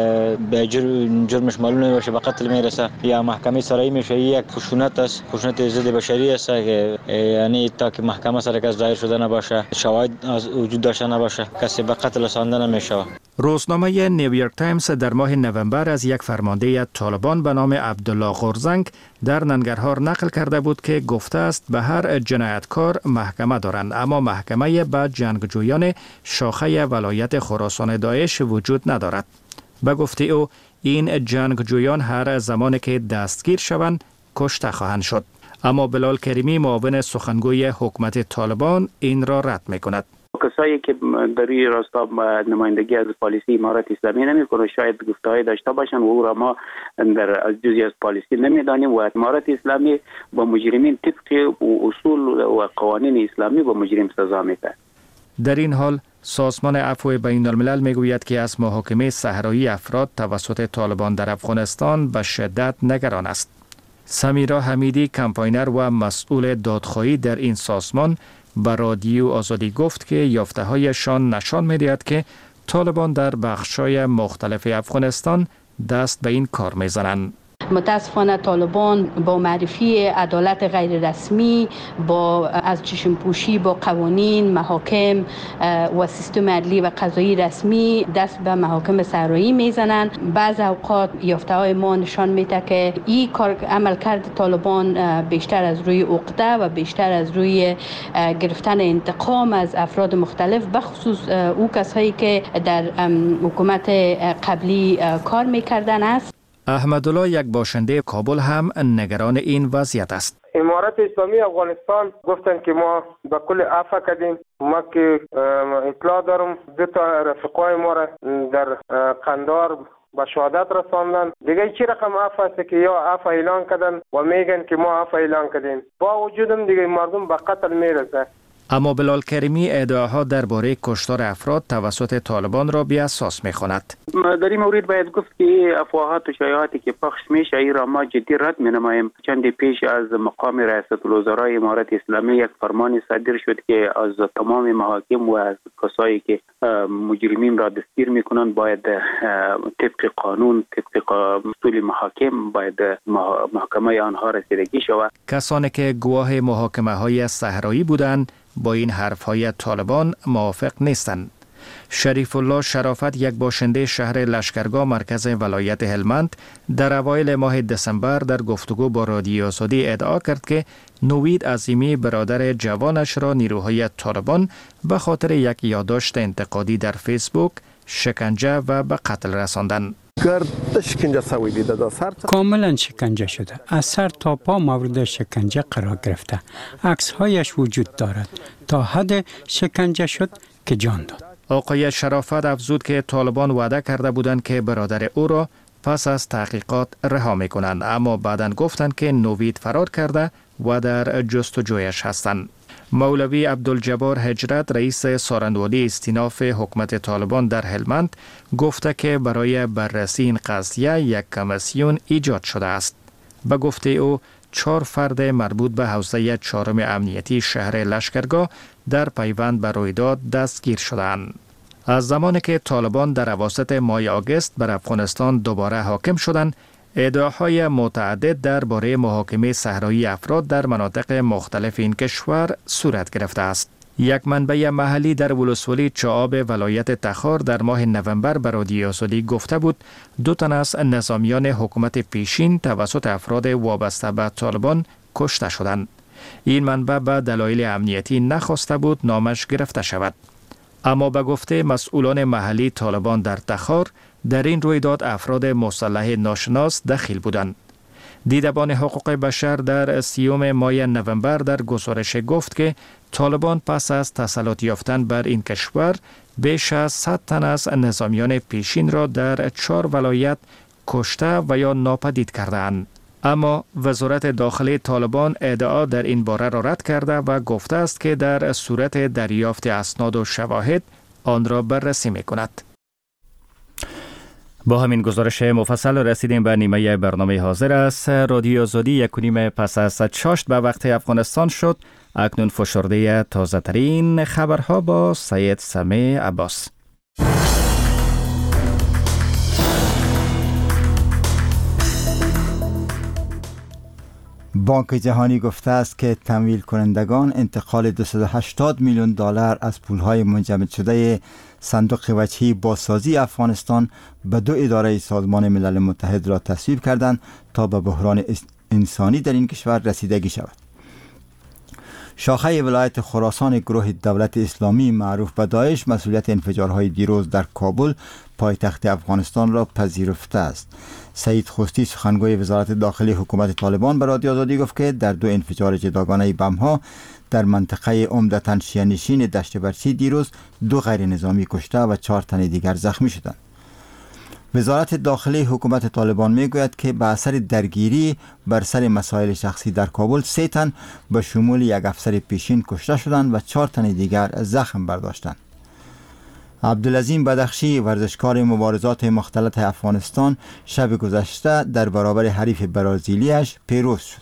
به جرمش معلوم نمیشه به قتل میرسه یا محکمه سرایی میشه. یک خشونت است، خشونت ضد بشری است که یعنی تا که محکمه سر کس ظاهر شده نباشه، شواهد وجود داشته نباشه، کسی به قتل رسانده نمیشه. روزنامه نیویورک تایمز در ماه نوامبر از یک فرمانده طالبان به نام عبدالله غورزنگ در ننگرهار نقل کرده بود که گفته است به هر جنایتکار محکمه دارند، اما محکمه به جنگجویان شاخه ولایت خراسان داعش وجود ندارد. به گفته او این جنگجویان هر زمان که دستگیر شوند کشته خواهند شد. اما بلال کریمی معاون سخنگوی حکومت طالبان این را رد می‌کند. کسایی که در این راستا نمایندگی از پالیسی امارت اسلامی نمی‌کنه شاید گفته‌های داشته باشند و او را ما در از جزئی از پالیسی نمی‌دانیم و امارت اسلامی با مجرمین طبق اصول و قوانین اسلامی با مجرم سزا می‌دهد. در این حال سازمان عفو بین الملل میگوید که از محاکمه صحرایی افراد توسط طالبان در افغانستان به شدت نگران است. سمیرا حمیدی کمپاینر و مسئول دادخواهی در این سازمان به رادیو آزادی گفت که یافته‌هایشان نشان می‌دهد که طالبان در بخش‌های مختلف افغانستان دست به این کار می‌زنند. متاسفانه طالبان با معرفی عدالت غیر رسمی، با از چشم پوشی با قوانین، محاکم و سیستم عدلی و قضایی رسمی دست به محاکم صحرایی میزنند. بعض اوقات یافته‌های ما نشان میده که این کار عملکرد طالبان بیشتر از روی عقده و بیشتر از روی گرفتن انتقام از افراد مختلف، بخصوص او کسایی که در حکومت قبلی کار میکردن است. احمدالله یک باشنده کابل هم نگران این وضعیت است. امارت اسلامی افغانستان گفتن که ما به کل عفو کردیم. ما که اطلاع دارم دو تا رفقای ما را در قندار به شهادت رساندن. دیگه چی رقم عفو است که یا عفو اعلان کردن و میگن که ما عفو اعلان کردیم، با وجودم دیگه مردم به قتل میرسه. اما بلال کریمی ادعاها درباره کشتار افراد توسط طالبان را بی اساس می‌خواند. در این مورد باید گفت که افواهات و شایعاتی که پخش میشه این را ما جدی رد می‌نماییم. چند پیش از مقام ریاست الوزرای امارت اسلامی یک فرمان صادر شد که از تمام محاکم و از کسایی که مجرمین را دستگیر می‌کنند باید طبق قانون، طبق اصول محاکم باید محاکمه آنها رسیدگی شود. کسانی که گواه محاکمه‌های صحرایی بودند با این حرف‌های طالبان موافق نیستند. شریف الله شرافت یک باشنده شهر لشکرگاه مرکز ولایت هلمند در اوایل ماه دسامبر در گفتگو با رادیو آزادی ادعا کرد که نوید عظیمی برادر جوانش را نیروهای طالبان به خاطر یک یادداشت انتقادی در فیسبوک شکنجه و به قتل رساندند. کاملا شکنجه شده، از سر تا پا مورد شکنجه قرار گرفته. عکس هایش وجود دارد. تا حد شکنجه شد که جان داد. آقای شرافت افزود که طالبان وعده کرده بودند که برادر او را پس از تحقیقات رها می‌کنند، اما بعداً گفتند که نوید فرار کرده و در جستجویش هستند. مولوی عبدالجبار هجرت رئیس سارندوالی استیناف حکومت طالبان در هلمند گفته که برای بررسی این قضیه یک کمیسیون ایجاد شده است. به گفته او چهار فرد مربوط به حوزه چهارم امنیتی شهر لشکرگاه در پیوند به رویداد دستگیر شدند. از زمانی که طالبان در اواسط ماه آگوست بر افغانستان دوباره حاکم شدند، ادعاهای متعدد درباره محاکمه صحرایی افراد در مناطق مختلف این کشور صورت گرفته است. یک منبع محلی در ولسوالی چعاب ولایت تخار در ماه نوامبر به رادیو آزادی گفته بود دو تن از نظامیان حکومت پیشین توسط افراد وابسته به طالبان کشته شدند. این منبع به دلایل امنیتی نخواسته بود نامش گرفته شود. اما به گفته مسئولان محلی طالبان در تخار، در این رویداد افراد مسلح ناشناس دخیل بودند. دیدبان حقوق بشر در سیوم ماه نوامبر در گزارش گفت که طالبان پس از تسلط یافتن بر این کشور بیش از صد تن از نظامیان پیشین را در چهار ولایت کشته و یا ناپدید کردند. اما وزارت داخلی طالبان ادعا در این باره را رد کرده و گفته است که در صورت دریافت اسناد و شواهد آن را بررسی می‌کند. با همین گزارش مفصل رسیدیم به نیمه برنامه حاضر است. رادیو آزادی یک و نیم پس از شش به وقت افغانستان شد. اکنون فشرده تازه ترین خبرها با سید سمیع عباس. بانک جهانی گفته است که تمویل کنندگان انتقال دویست و هشتاد میلیون دلار از پولهای منجمد شده صندوق وجهی بازسازی افغانستان به دو اداره سازمان ملل متحد را تصویب کردند تا به بحران انسانی در این کشور رسیدگی شود. شاخه ولایت خراسان گروه دولت اسلامی معروف به داعش مسئولیت انفجارهای دیروز در کابل پایتخت افغانستان را پذیرفته است. سعید خوستی سخنگوی وزارت داخلی حکومت طالبان به رادیو آزادی گفت که در دو انفجار جداگانه بم‌ها در منطقه عمدتاً شیعه‌نشین دشت برچی دیروز دو غیر نظامی کشته و چهار تن دیگر زخمی شدند. وزارت داخلی حکومت طالبان میگوید که به اثر درگیری بر سر مسائل شخصی در کابل سه تن به شمول یک افسر پیشین کشته شدند و چهار تن دیگر زخم برداشتند. عبدالعظیم بدخشی ورزشکار مبارزات مختلط افغانستان شب گذشته در برابر حریف برازیلیش پیروز شد.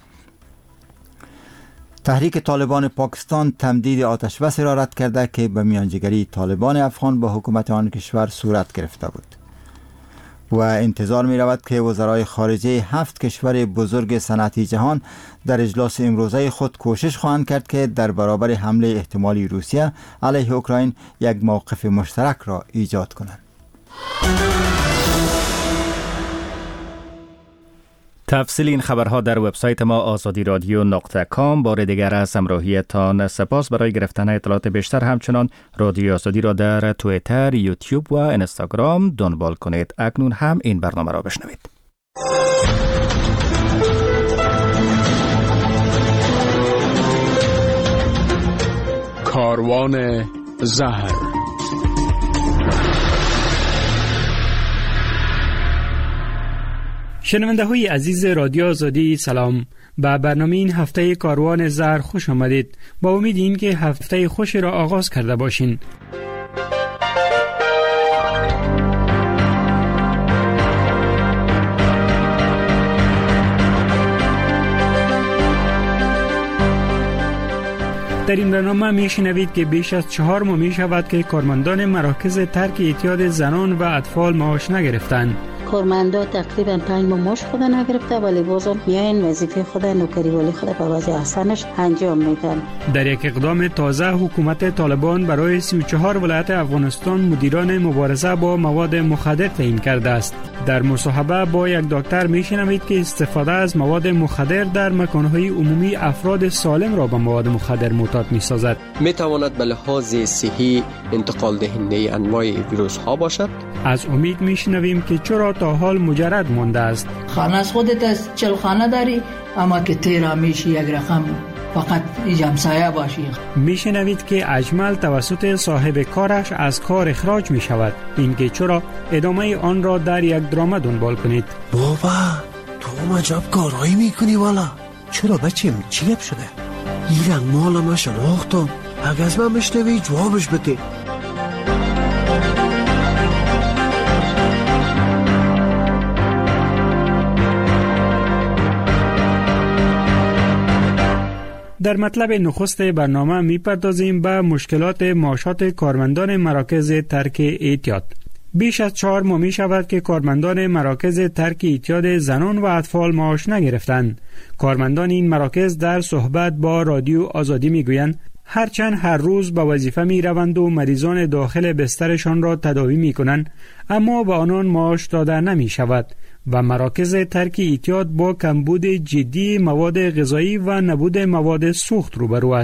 تحریک طالبان پاکستان تمدید آتشبس را رد کرده که به میانجیگری طالبان افغان با حکومت آن کشور صورت گرفته بود و انتظار می رود که وزرای خارجه هفت کشور بزرگ صنعتی جهان در اجلاس امروزه خود کوشش خواهند کرد که در برابر حمله احتمالی روسیه علیه اوکراین یک موقف مشترک را ایجاد کنند. تفصیل این خبرها در وبسایت ما آزادی رادیو نقطه کام. بار دیگر از همراهیتان سپاس. برای گرفتن اطلاعات بیشتر همچنان رادیو آزادی را در توییتر، یوتیوب و اینستاگرام دنبال کنید. اکنون هم این برنامه را بشنوید. کاروان زهر. شنونده های عزیز رادیو آزادی سلام. به برنامه این هفته کاروان زهر خوش آمدید. با امید این که هفته خوش را آغاز کرده باشین. در این برنامه می شنوید که بیش از چهار ماه می شود که کارمندان مراکز ترک اعتیاد زنان و اطفال معاش نگرفتند. کارمندا تقریبا پنج ماه معاش خود نگرفته ولی بازم میاین وظیفه خود نوکری ولی خود به وجه احسنش انجام میدن. در یک اقدام تازه حکومت طالبان برای سی و چهار ولایت افغانستان مدیران مبارزه با مواد مخدر تعیین کرده است. در مصاحبه با یک دکتر میشنوید که استفاده از مواد مخدر در مکانهای عمومی افراد سالم را به مواد مخدر معتاد میسازد. میتواند به لحاظ صحی انتقال دهنده انواع ویروس ها باشد. از امید میشنویم که چرا تا حال مجرد مانده است. خانه از خودت از چل خانه داری اما که تیرا میشی یک رقم فقط جمسایه باشی. میشنوید که اجمل توسط صاحب کارش از کار اخراج می شود. این که چرا ادامه آن را در یک درامه دنبال کنید. بابا تو مجاب کارهایی میکنی والا. چرا بچیم چی گپ شده؟ این رنگ مال ما شناختم. اگه از من بشنوی جوابش بده. در مطلب نخست برنامه میپردازیم به مشکلات معاشات کارمندان مراکز ترک اعتیاد. بیش از چهار ماه می شود که کارمندان مراکز ترک اعتیاد زنان و اطفال معاش نگرفتند. کارمندان این مراکز در صحبت با رادیو آزادی می گویند هرچند هر روز به وظیفه می روند و مریضان داخل بسترشان را تداوی می کنند، اما به آنان معاش داده نمی شود و مراکز ترک اعتیاد با کمبود جدی مواد غذایی و نبود مواد سوخت روبرو است.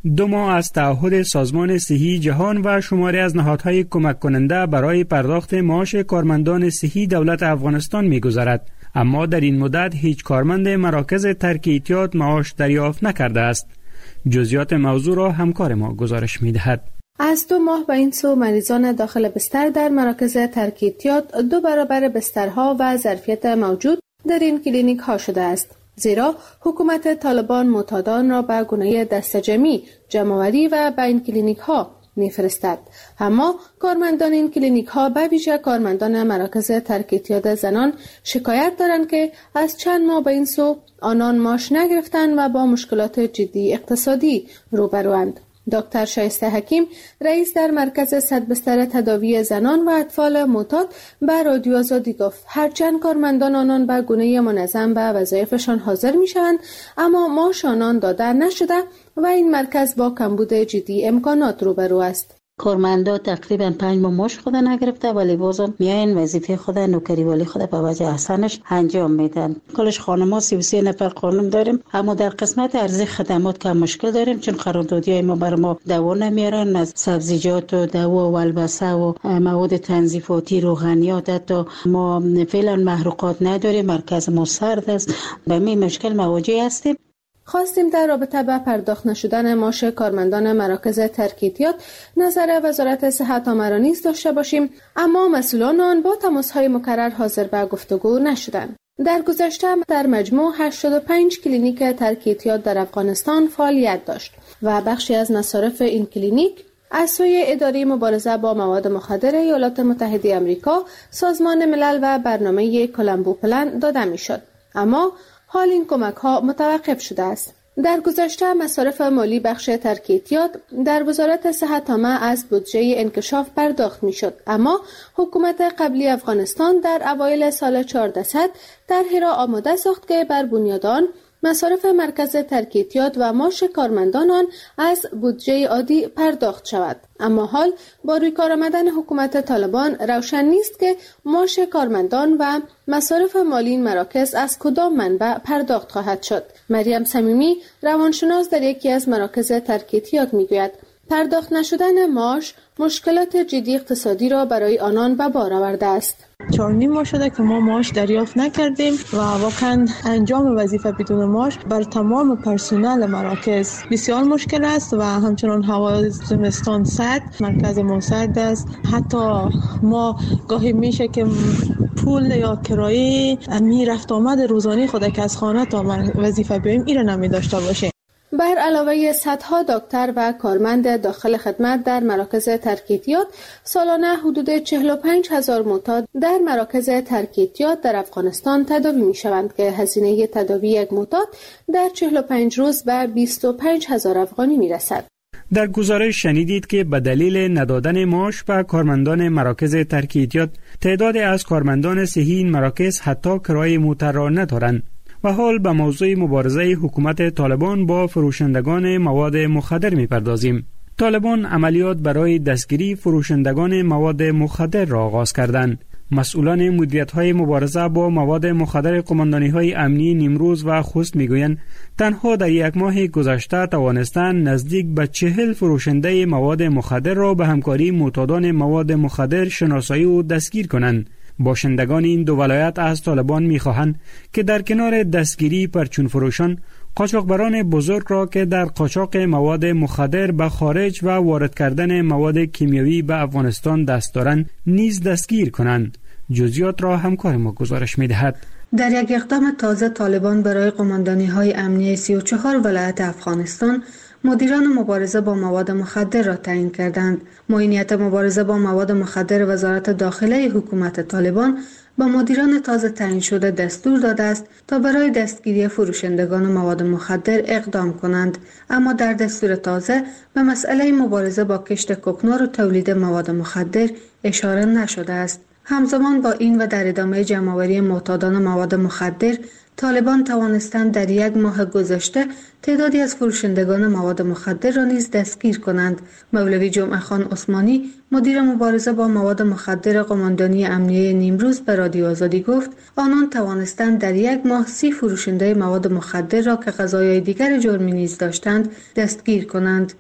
دو ماه از تعهد سازمان صحی جهان و شماری از نهادهای کمک کننده برای پرداخت معاش کارمندان صحی دولت افغانستان می‌گذرد، اما در این مدت هیچ کارمند مراکز ترک اعتیاد معاش دریافت نکرده است. جزئیات موضوع را همکار ما گزارش می‌دهد. از دو ماه به این سو مریضان داخل بستر در مراکز ترک اعتیاد دو برابر بسترها و ظرفیت موجود در این کلینیک ها شده است، زیرا حکومت طالبان معتادان را به گونه دستجمعی جمع‌آوری و به این کلینیک ها می‌فرستد. اما کارمندان این کلینیک ها به ویژه کارمندان مراکز ترک اعتیاد زنان شکایت دارند که از چند ماه به این سو آنان معاش نگرفتند و با مشکلات جدی اقتصادی روبروند. دکتر شایسته حکیم رئیس در مرکز صد بستر تداوی زنان و اطفال معتاد به رادیو آزادی گفت هرچند کارمندان آنان به گونه منظم به وظایفشان حاضر میشوند، اما معاش آنان داده نشده و این مرکز با کمبود جدی امکانات روبرو است. کارمندا تقریبا پنج ماه معاش خود نگرفته، ولی بازم میاین وظیفه خود نوکری والی خود به وجه احسنش انجام میدن. کلش خانم‌ها سی و سه نفر خانم داریم، اما در قسمت ارزی خدمات کم مشکل داریم، چون قراردادیای ما بر ما دوا نمیارن، از سبزیجات و دوا و البسه و مواد تنظیفاتی، روغنیات، حتی ما فعلا محروقات نداریم. مرکز ما سرد است، به می مشکل مواجه هستیم. خواستیم در رابطه با پرداخت نشدن معاش کارمندان مراکز ترک اعتیاد نظر وزارت صحت آمرا نیز داشته باشیم، اما مسئولان آن با تماس‌های مکرر حاضر به گفتگو نشدند. در گذشته در مجموع هشتاد و پنج کلینیک ترک اعتیاد در افغانستان فعالیت داشت و بخشی از مصارف این کلینیک از سوی اداره مبارزه با مواد مخدر ایالات متحده آمریکا، سازمان ملل و برنامه کلمبو پلن داده میشد. اما حال این کمک ها متوقف شده است. در گذشته مصارف مالی بخش ترک اعتیاد در وزارت صحت عامه از بودجه انکشاف پرداخت می شد، اما حکومت قبلی افغانستان در اوایل سال چهاردهصد طرحی را آماده ساخت که بر بنیاد آن مصارف مرکز ترک اعتیاد و معاش کارمندان آن از بودجه عادی پرداخت شود. اما حال با روی کار آمدن حکومت طالبان روشن نیست که معاش کارمندان و مصارف مالی این مراکز از کدام منبع پرداخت خواهد شد. مریم صمیمی روانشناس در یکی از مراکز ترک اعتیاد میگوید پرداخت نشدن معاش مشکلات جدی اقتصادی را برای آنان به بار آورده است. چهار نیم ماه شده که ما معاش دریافت نکردیم و واقعا انجام وظیفه بدون معاش بر تمام پرسنل مراکز بسیار مشکل است و همچنان هوا زمستان سرد، مرکز ما سرد است. حتی ما گاهی میشه که پول یا کرایه می رفت آمد روزانه خود که از خانه تا وظیفه بیاییم ایره نمی داشته باشه. بر علاوه صدها دکتر و کارمند داخل خدمت در مراکز ترک اعتیاد، سالانه حدود چهل و پنج هزار معتاد در مراکز ترک اعتیاد در افغانستان تداوی می شوند که هزینه تداوی یک معتاد در چهل و پنج روز به بیست و پنج هزار افغانی می رسد. در گزارش شنیدید که به دلیل ندادن معاش به کارمندان مراکز ترک اعتیاد، تعدادی از کارمندان صحی این مراکز حتی کرایه موتر را ندارند. و حال به موضوع مبارزه حکومت طالبان با فروشندگان مواد مخدر می‌پردازیم. طالبان عملیات برای دستگیری فروشندگان مواد مخدر را آغاز کردند. مسئولان مدیریت‌های مبارزه با مواد مخدر قماندانی‌های امنی نیمروز و خوست می‌گویند تنها در یک ماه گذشته توانستند نزدیک به چهل فروشنده مواد مخدر را به همکاری معتادان مواد مخدر شناسایی و دستگیر کنند. باشندگان این دو ولایت از طالبان می‌خواهند که در کنار دستگیری پرچون فروشان، قاچاقبران بزرگ را که در قاچاق مواد مخدر به خارج و وارد کردن مواد کیمیایی به افغانستان دست دارند نیز دستگیر کنند. جزئیات را همکار ما گزارش می‌دهد. در یک اقدام تازه طالبان برای قماندانی‌های امنیه سی و چهار ولایت افغانستان مدیران مبارزه با مواد مخدر را تعیین کردند. معینیت مبارزه با مواد مخدر وزارت داخله حکومت طالبان با مدیران تازه تعیین شده دستور داده است تا برای دستگیری فروشندگان مواد مخدر اقدام کنند، اما در دستور تازه به مسئله مبارزه با کشت کوکنار و تولید مواد مخدر اشاره نشده است. همزمان با این و در ادامه جمع‌آوری معتادان مواد مخدر، طالبان توانستند در یک ماه گذشته تعدادی از فروشندگان مواد مخدر را نیز دستگیر کنند. مولوی جمعه خان عثمانی، مدیر مبارزه با مواد مخدر قماندانی امنیه نیمروز، به رادیو آزادی گفت آنان توانستند در یک ماه سی فروشنده مواد مخدر را که قضایای دیگر جرمی نیز داشتند دستگیر کنند.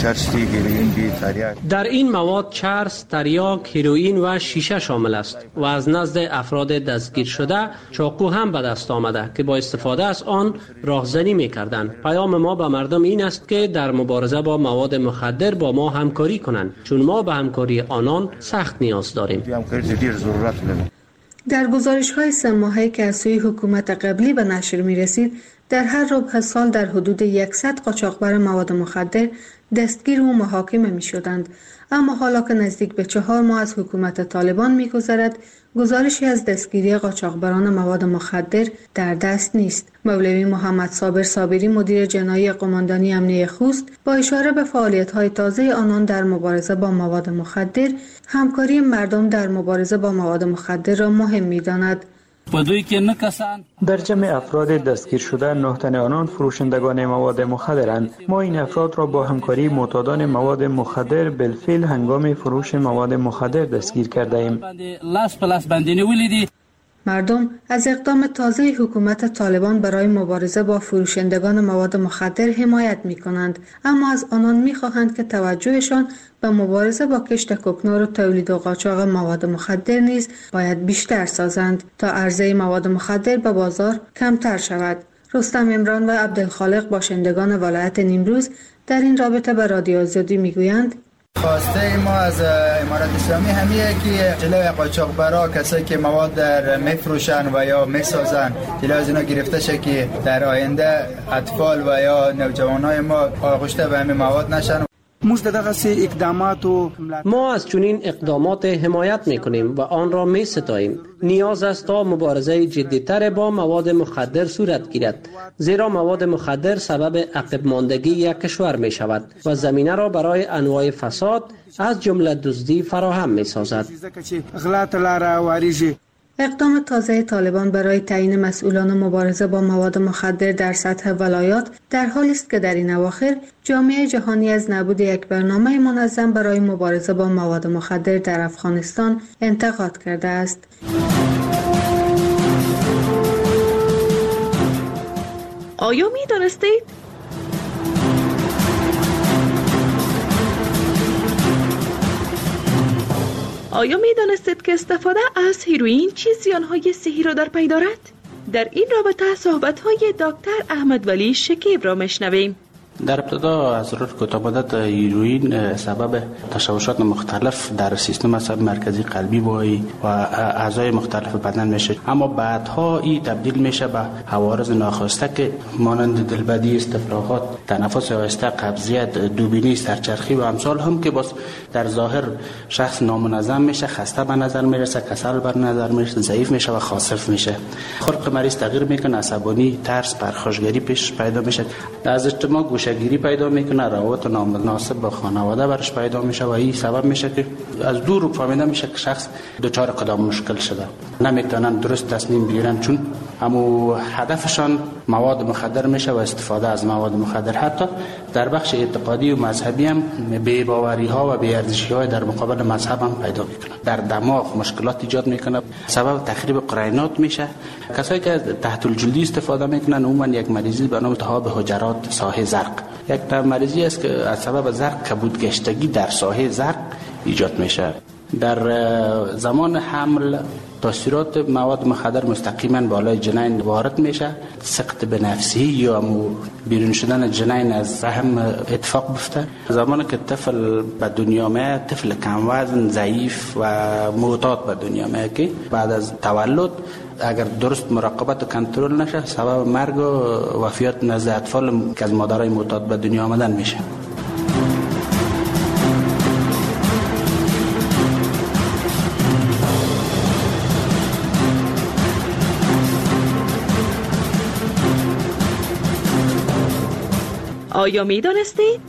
در این مواد چرس، تریاک، هیروئین و شیشه شامل است و از نزد افراد دستگیر شده چاقو هم به دست آمده که با استفاده از آن راهزنی می‌کردند. پیام ما به مردم این است که در مبارزه با مواد مخدر با ما همکاری کنند، چون ما به همکاری آنان سخت نیاز داریم. در گزارش‌های سه ماهه که از سوی حکومت قبلی به نشر می‌رسید، در هر ربع سال در حدود صد قاچاقبر مواد مخدر دستگیر و محاکمه می شدند. اما حالا که نزدیک به چهار ماه از حکومت طالبان می گذرد، گزارشی از دستگیری قاچاقبران مواد مخدر در دست نیست. مولوی محمد صابر صابری، مدیر جنایی قماندانی امنیه خوست، با اشاره به فعالیت‌های تازه آنان در مبارزه با مواد مخدر، همکاری مردم در مبارزه با مواد مخدر را مهم می‌داند. در جمع افراد دستگیر شده نه تن آنان فروشندگان مواد مخدرند. ما این افراد را با همکاری معتادان مواد مخدر بالفعل هنگام فروش مواد مخدر دستگیر کرده ایم. مردم از اقدام تازه حکومت طالبان برای مبارزه با فروشندگان مواد مخدر حمایت می کنند، اما از آنان می خواهند که توجهشان به مبارزه با کشت کوکنار و تولید و قاچاق مواد مخدر نیز باید بیشتر سازند تا عرضه مواد مخدر به بازار کمتر شود. رستم عمران و عبدالخالق، باشندگان ولایت نیمروز، در این رابطه به رادیو آزادی می گویند خواسته ما از امارت اسلامی همیه که جلوی قاچاقبرا، کسایی که مواد در میفروشن و یا میسازن، جلوی از اینا گرفته شه که در آینده اطفال و یا نوجوانای ما آغشته به همین مواد نشن. ما از چنین اقدامات حمایت میکنیم و آن را می ستاییم. نیاز است تا مبارزه جدی‌تر با مواد مخدر صورت گیرد، زیرا مواد مخدر سبب عقب ماندگی یک کشور می شود و زمینه را برای انواع فساد از جمله دزدی فراهم می سازد. اقدام تازه طالبان برای تعیین مسئولان مبارزه با مواد مخدر در سطح ولایات در حالی است که در این اواخر جامعه جهانی از نبود یک برنامه منظم برای مبارزه با مواد مخدر در افغانستان انتقاد کرده است. آیا می دانستید؟ آیا می دانستید که استفاده از هیروئین چه زیانهای صحی را در پی دارد؟ در این رابطه صحبت‌های دکتر احمد ولی شکیب را میشنویم. در ابتدا از صورت کوتاه‌مدت هیروئین سبب تشوشات مختلف در سیستم عصبی مرکزی قلبی وای و اعضای مختلف بدن میشه، اما بعدها این تبدیل میشه به عوارض ناخواسته که مانند دلبدی، استفراغات، تنفس آهسته، قبضیت، دوبینی، سرچرخی و امثال هم که باز در ظاهر شخص نامنظم میشه، خسته به نظر میرسه، کسل بر نظر میرسه، ضعیف میشه و خاصف میشه. خلق مریض تغییر میکنه، عصبانی، ترس، پرخاشگری پیش پیدا میشه، از اجتماع گوشه‌گیری پیدا میکنه، روابط نامناسب با خانواده برش پیدا میشه و این سبب میشه که از دور فهمیده میشه که شخص دچار کدام مشکل شده، نمیتونن درست تصمیم بگیرن چون همو هدفشان مواد مخدر میشه و استفاده از مواد مخدر. حتی در بخش اعتقادی و مذهبی هم بی‌باوری ها و بی‌ارزشی های در مقابل مذهب هم پیدا میکنه، در دماغ مشکلات ایجاد میکنه، سبب تخریب قرینات میشه. کسایی که تحت الجلدی استفاده میکنن عموما یک مریضی به نام التهاب حجرات ساحه زرق، یک مریضی است که از سبب زرق کبودگشتگی در ساحه زرق ایجاد میشه. در زمان حمل تاثیرات مواد مخدر مستقیما بالای جنین وارد میشه، سقط به نفسی یا بیرون شدن جنین از رحم اتفاق بیفته. زمانی که طفل به دنیا میاد، طفل کم وزن، ضعیف و معتاد به دنیا میاد که بعد از تولد اگر درست مراقبت و کنترل نشه سبب مرگ و وفیات نزد اطفال که از مادرای معتاد به دنیا آمدن میشه. آیا می دانستید؟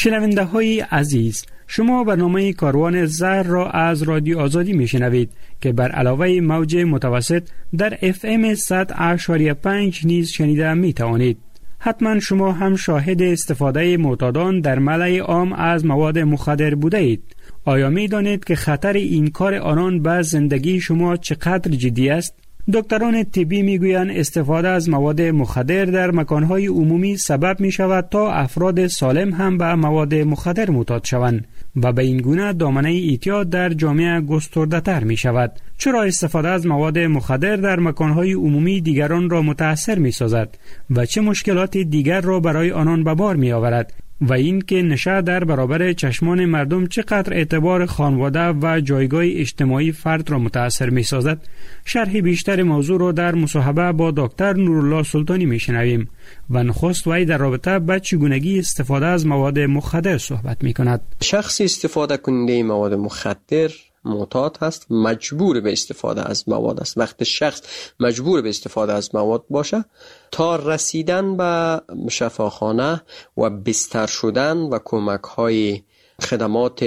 شنونده های عزیز، شما برنامه کاروان زهر را از رادیو آزادی می شنوید که بر علاوه موج متوسط در اف ام صد و پنج نیز شنیده می توانید. حتما شما هم شاهد استفاده معتادان در ملأ عام از مواد مخدر بوده اید. آیا می دانید که خطر این کار آنان به زندگی شما چقدر جدی است؟ دکتران طبی می گویند استفاده از مواد مخدر در مکانهای عمومی سبب می شود تا افراد سالم هم به مواد مخدر معتاد شوند و به این گونه دامنه اعتیاد در جامعه گسترده تر می شود. چرا استفاده از مواد مخدر در مکانهای عمومی دیگران را متاثر می سازد و چه مشکلات دیگر را برای آنان به بار می آورد؟ و این که نشه در برابر چشمان مردم چقدر اعتبار خانواده و جایگاه اجتماعی فرد را متاثر می سازد؟ شرح بیشتر موضوع را در مصاحبه با دکتر نورالله سلطانی می شنویم و نخست وی در رابطه با چگونگی استفاده از مواد مخدر صحبت می کند. شخص استفاده کننده مواد مخدر معتاد هست، مجبور به استفاده از مواد است. وقتی شخص مجبور به استفاده از مواد باشه، تا رسیدن به شفاخانه و بستر شدن و کمک های خدمات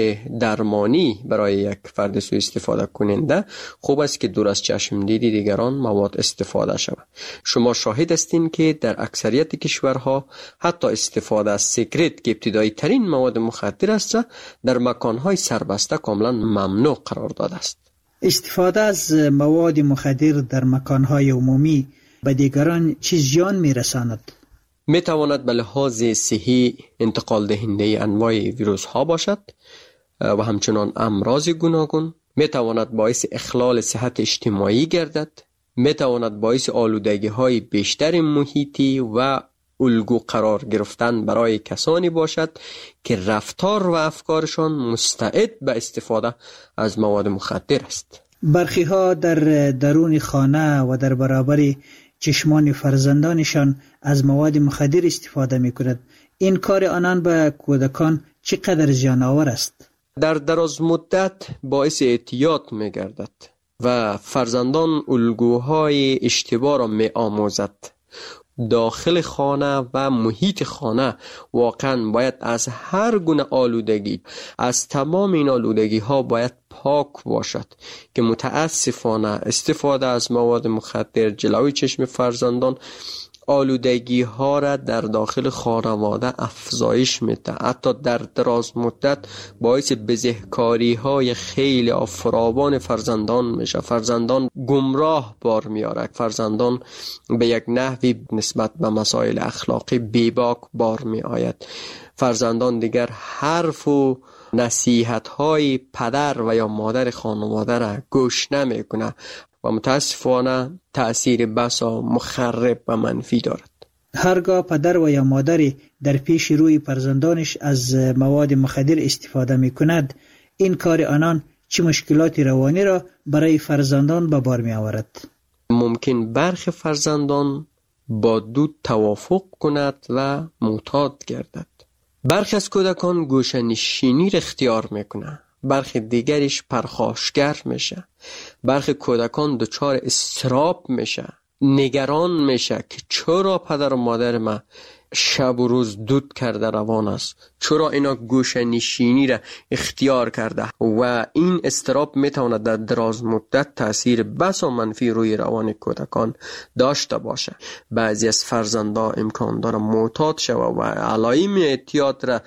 درمانی برای یک فرد سوء استفاده کننده، خوب است که دور از چشم دید دیگران مواد استفاده شود. شما شاهد هستین که در اکثریت کشورها حتی استفاده از سیگرت که ابتدایی ترین مواد مخدر است، در مکانهای سربسته کاملا ممنوع قرار داده است. استفاده از مواد مخدر در مکانهای عمومی به دیگران چه زیان میرساند؟ می تواند به لحاظ صحی انتقال دهنده انواع ویروس ها باشد و همچنان امراض گوناگون. می تواند باعث اخلال صحت اجتماعی گردد. می تواند باعث آلودگی های بیشتر محیطی و الگو قرار گرفتن برای کسانی باشد که رفتار و افکارشان مستعد به استفاده از مواد مخدر است. برخی ها در درون خانه و در برابر چشمان فرزندانشان از مواد مخدر استفاده می کند. این کار آنان به کودکان چقدر زیان آور است؟ در دراز مدت باعث اعتیاد می گردد و فرزندان الگوهای اشتباه را می آموزد. داخل خانه و محیط خانه واقعا باید از هر گونه آلودگی، از تمام این آلودگی ها باید پاک باشد که متاسفانه استفاده از مواد مخدر جلوی چشم فرزندان آلودگی ها را در داخل خانواده افزایش میده. حتی در دراز مدت باعث بزهکاری های خیلی فراوان فرزندان میشه. فرزندان گمراه بار میاره. فرزندان به یک نحوی نسبت به مسائل اخلاقی بیباک بار می آید. فرزندان دیگر حرف و نصیحت های پدر و یا مادر خانواده را گوش نمی کنه و متاسفانه تأثیر بسا مخرب و منفی دارد. هرگاه پدر و یا مادری در پیش روی فرزندانش از مواد مخدر استفاده می کند، این کار آنان چه مشکلات روانی را برای فرزندان به بار می آورد؟ ممکن برخی فرزندان با دود توافق کند و معتاد گردد. برخی از کودکان گوشه‌نشینی را اختیار می کنند. برخی دیگرش پرخاشگر میشه. برخی کودکان دچار اضطراب میشه، نگران میشه که چرا پدر و مادر ما شب و روز دود کرده روان است، چرا اینا گوشه نشینی را اختیار کرده و این اضطراب میتواند در دراز مدت تاثیر بسا منفی روی روان کودکان داشته باشه. بعضی از فرزندان امکان داره معتاد شوه و علائم اعتیاد را